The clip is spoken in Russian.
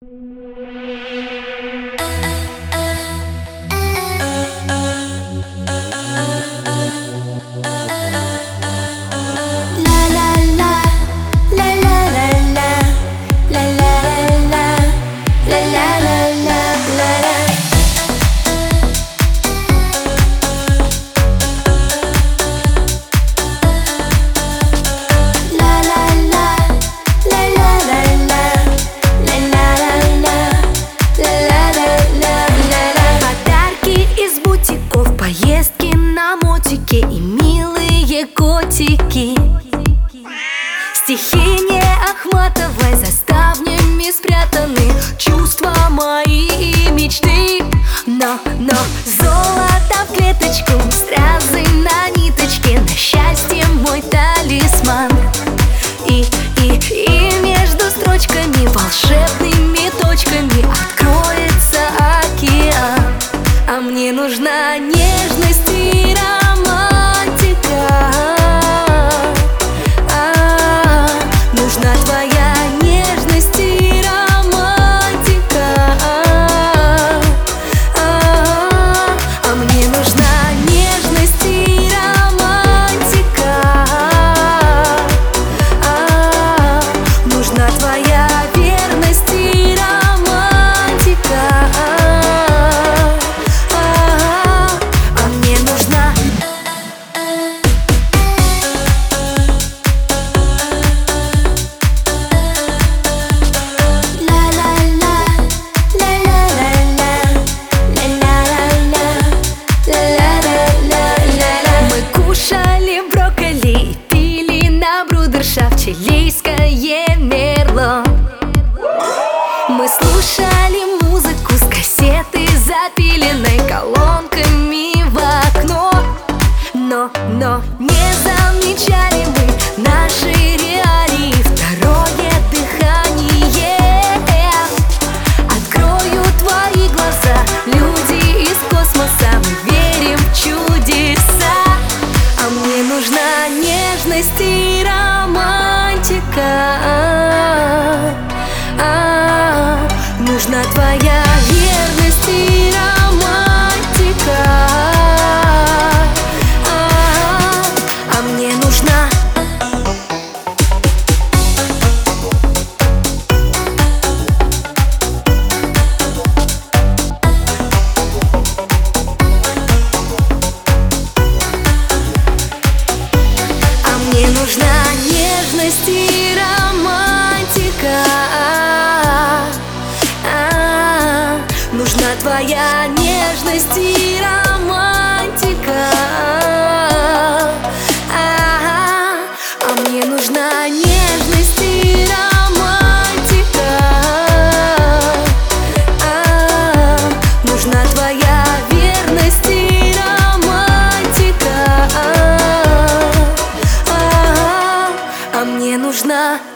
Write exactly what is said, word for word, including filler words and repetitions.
Поездки на мотике и милые котики. Стихи Ахматовой за ставнями спрятаны чувства мои и мечты. Но, но золото в клеточку, стразы на ниточке, на счастье мой талисман. И, и, и между строчками, волшебными точками откроется океан. А мне нужна нежность и романтика. А, нужна твоя нежность и романтика. А, а мне нужна нежность и романтика. А, нужна твоя верность и романтика. Чилийское мерло. Мы слушали музыку с кассеты, запиленной колонками в окно. Но, но не замечали мы наши реалии, второе дыхание. Открою твои глаза, люди из космоса, мы верим в чудеса. А мне нужна нежность и романтика. А, нужна твоя верность и романтика. А, а мне нужна. А мне нужна нежность и романтика. А, нужна твоя нежность и романтика. А, а мне нужна нежность и романтика. А, нужна твоя верность и романтика. А, а мне нужна.